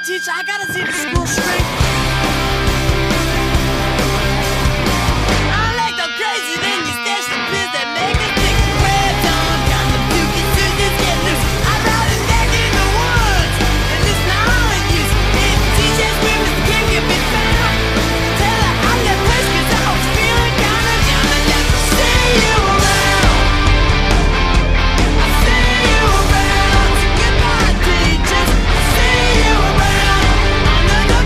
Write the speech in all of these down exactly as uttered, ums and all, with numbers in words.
teacher, I gotta see the school straight. I like the crazy, then you stash the pills that make us think. Red on, got the puke, as soon as get loose. I'm out and back in the woods, and listen to all of you. If teachers scream, Mister King can be found. Tell her I'm that place, cause I was feeling kinda down and let me see you around. I see you around, so goodbye teachers. I see you around. On the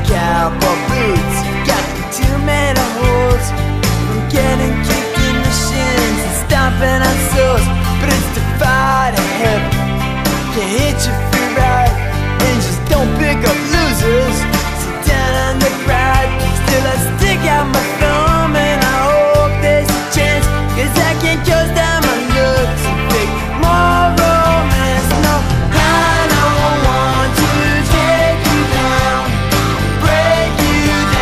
cowboy boots got too many holes from getting kicked in the shins and stomping on soles. But it's the fight ahead, can't hit you free ride. Angels don't pick up losers, sit down on the crowd. Still I stick out my thumb and I hope there's a chance, 'cause I can't close down my looks and fake more romance. No, I don't want to take you down, break you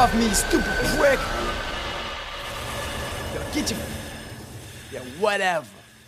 off me, you stupid prick. Yo, get your... Yeah, whatever.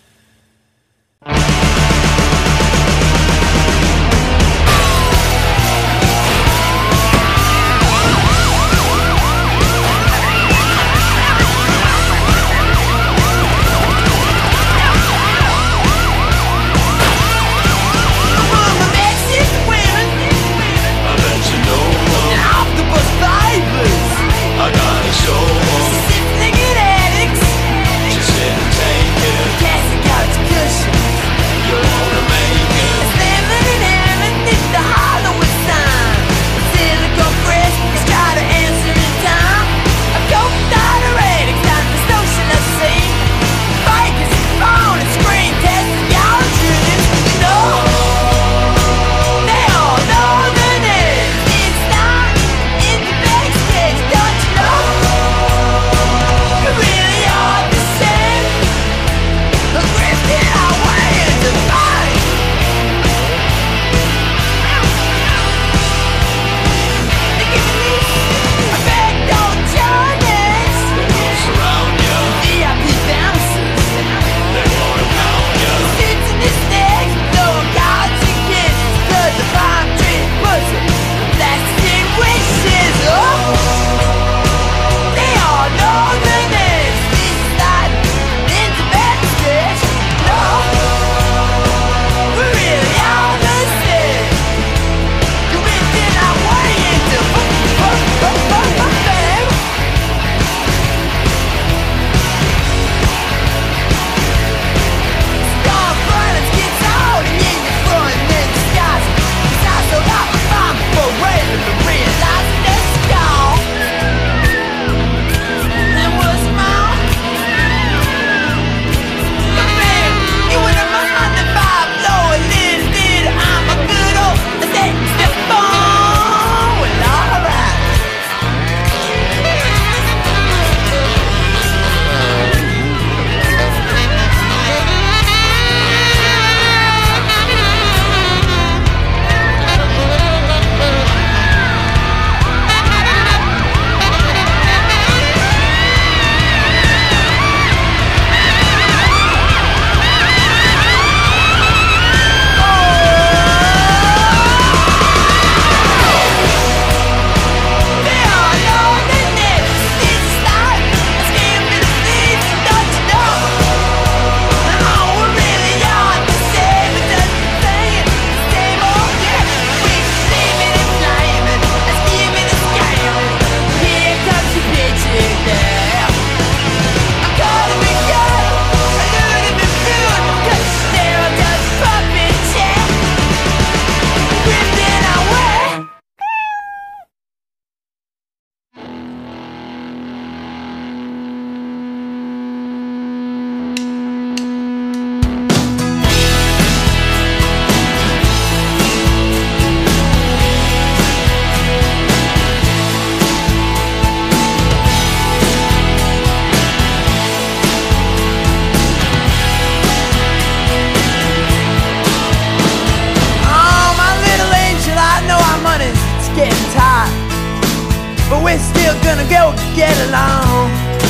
we're still gonna go get along.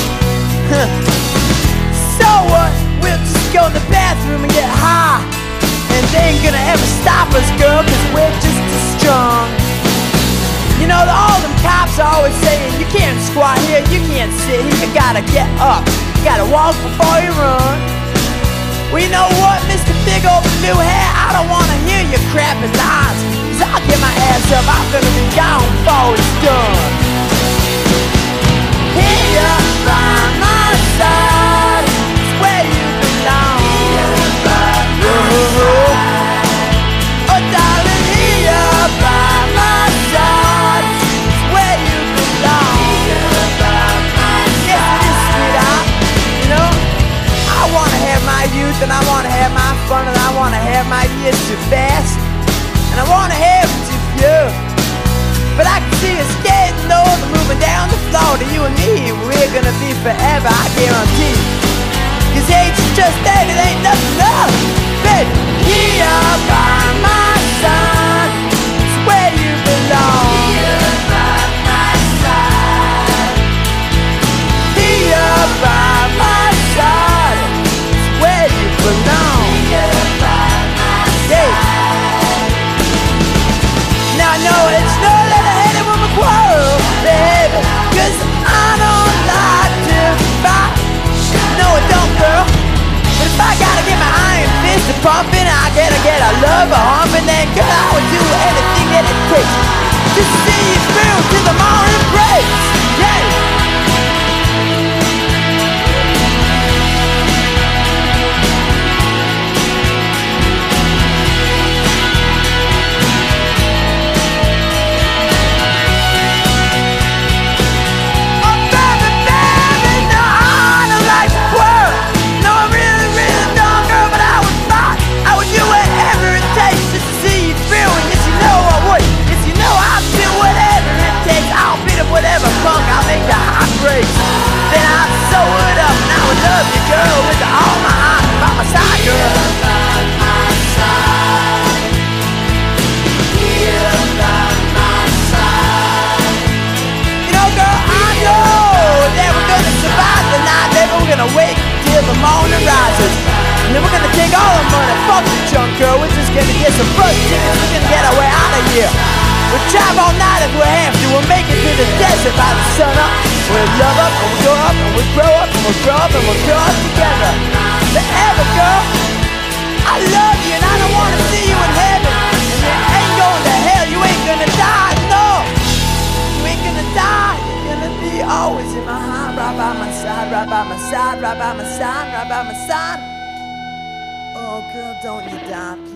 So what? We'll just go in the bathroom and get high, and they ain't gonna ever stop us, girl, cause we're just as strong. You know, all them cops are always saying, you can't squat here, you can't sit here, you gotta get up, you gotta walk before you run. Well, you know what, Mister Big Old Blue Hair, I don't wanna hear your crappy lies, cause I'll get my ass up, I'm gonna be gone before it's done. Here by my side is where you belong. Here by my side. Oh darling, here by my side is where you belong. Here by my side. Yes, it is, sweetheart. You know, I wanna have my youth and I wanna have my fun and I wanna have my years too fast and I wanna have it too few. But I can see us getting older, moving down the floor to you and me. We're gonna be forever, I guarantee. Cause age is just that, it ain't nothing else. Baby, here by my side is where you belong. Here by my side. I know it's no that I hate it when we quarrel, baby, cause I don't like to fight. No, I don't, girl. But if I gotta get my iron fist to pumping, I gotta get a love a humping, then girl, I would do anything that it takes to see you through to the morning breaks. Yeah. Whatever punk, I'll make the heart break. Then I'd sew it up and I would love you, girl, with all my heart by my side, girl. By my side. Here by my side. You know, girl, I know that we're gonna survive the night, that we're gonna wait till the morning rises. And then we're gonna take all the money, fuck the junk, girl. We're just gonna get some bus tickets, we're gonna get our way out of here. We'll drive all night if we have to. We'll make it to the desert by the sun up. We'll love up and we'll go up and we'll grow up and we'll grow up and we'll grow up together. Forever, girl. I love you and I don't want to see you in heaven. And you ain't going to hell. You ain't gonna die, no. You ain't gonna die. You're gonna be always in my heart, right by my side, right by my side, right by my side, right by my side. Oh, girl, don't you die, please.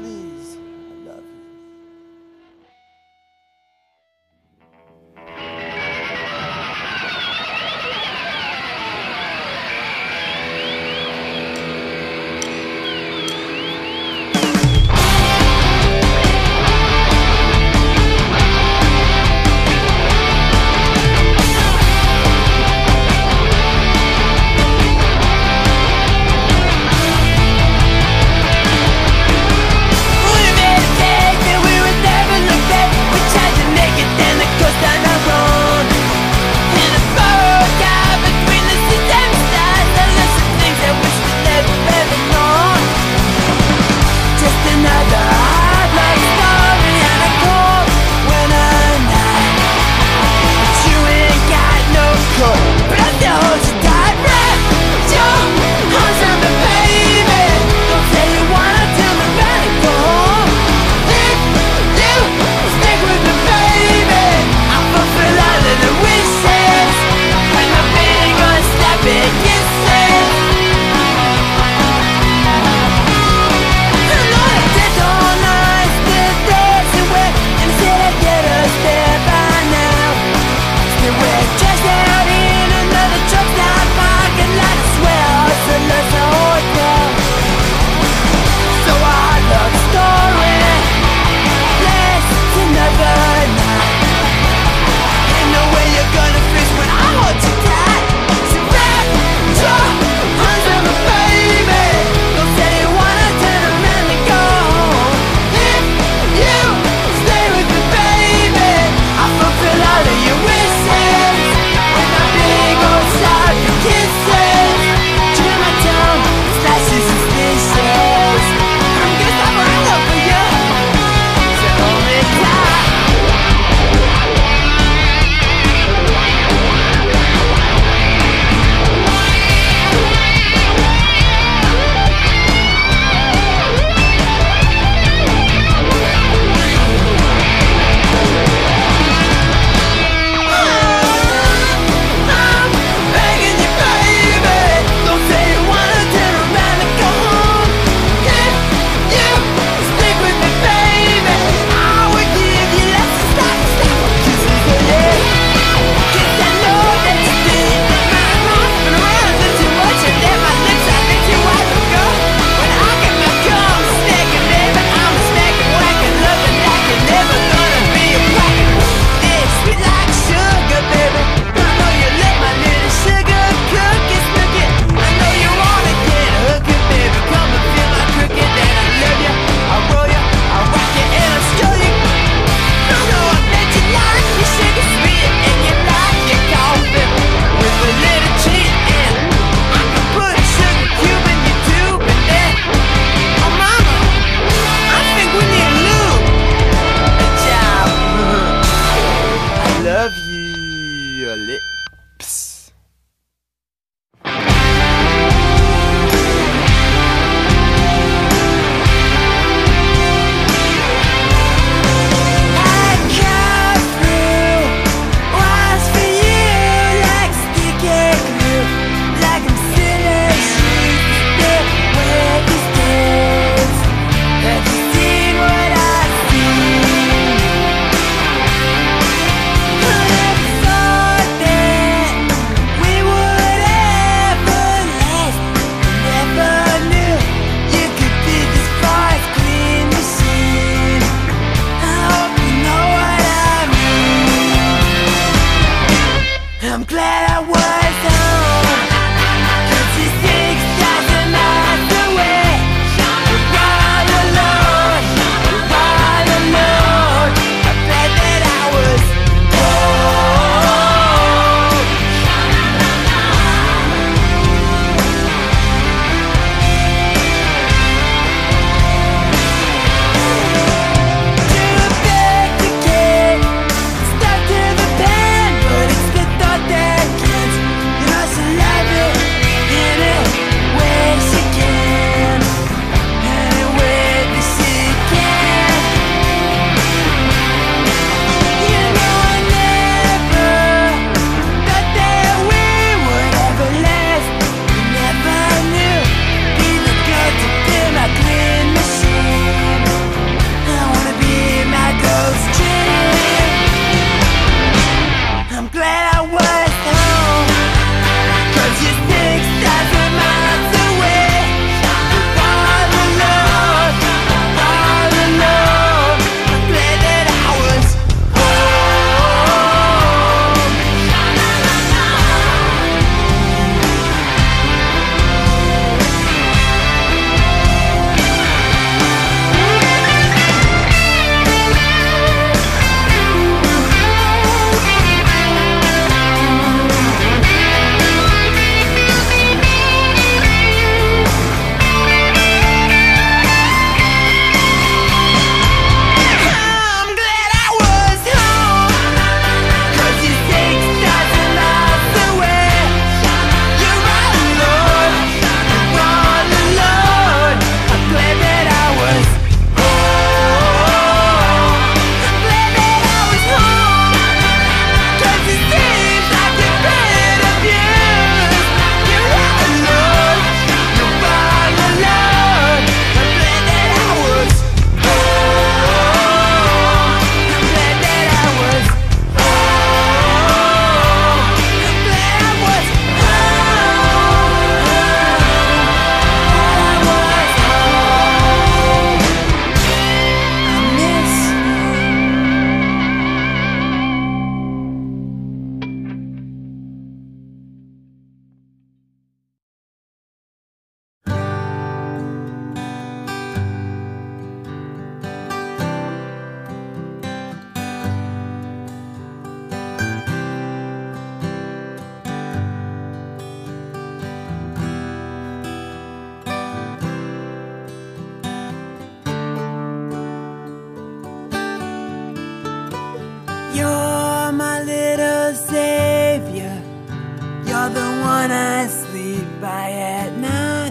You're my little savior. You're the one I sleep by at night.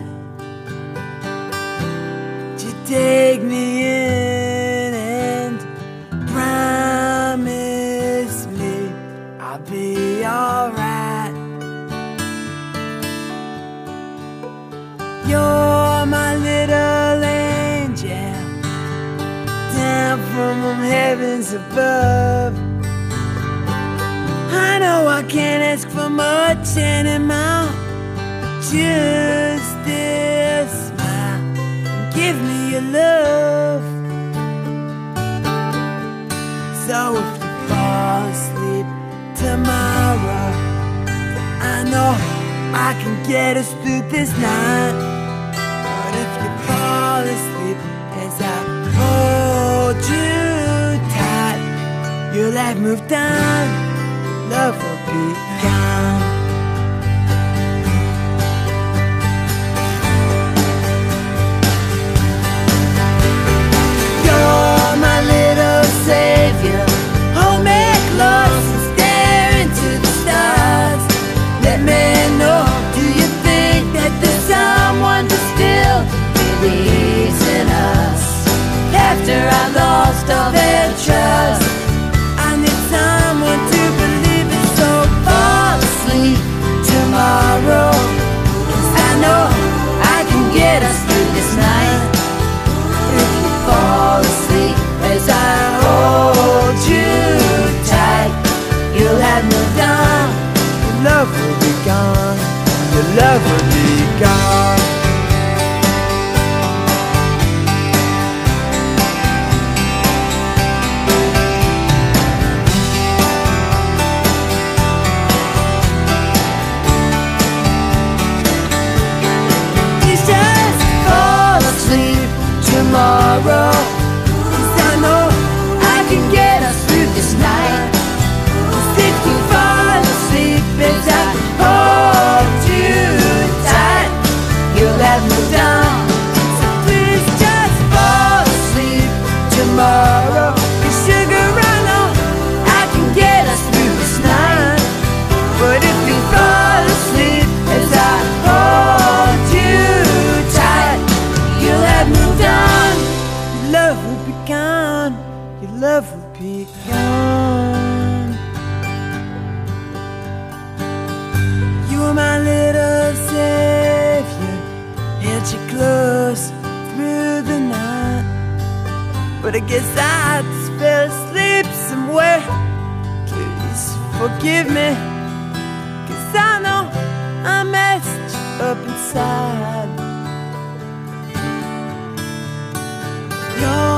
You take me in and promise me I'll be alright. You're my little angel down from heavens above. I know I can't ask for much anymore. Just this smile and give me your love. So if you fall asleep tomorrow, I know I can get us through this night. But if you fall asleep as I hold you tight, you'll have moved on. Love will be gone. You're my little savior. Hold me close and stare into the stars. Let me know, do you think that there's someone who still believes in us? After I lost all their trust, I need someone to believe in. So fall asleep tomorrow, 'cause I know I can get us through this night. If you fall asleep as I hold you tight, you'll have moved on. Your love will be gone. Your love will be gone. Tomorrow, 'cause I know I can get us through this night. If you fall asleep as I hold you tight, you'll have moved on. So please just fall asleep tomorrow. 'Cause sugar, I know I can get us through this night. But if you fall asleep as I hold you tight, you'll have moved on. Love will be gone, your love will be gone. You were my little savior, held you close through the night. But I guess I just fell asleep somewhere. Please forgive me, 'cause I know I messed you up inside. You're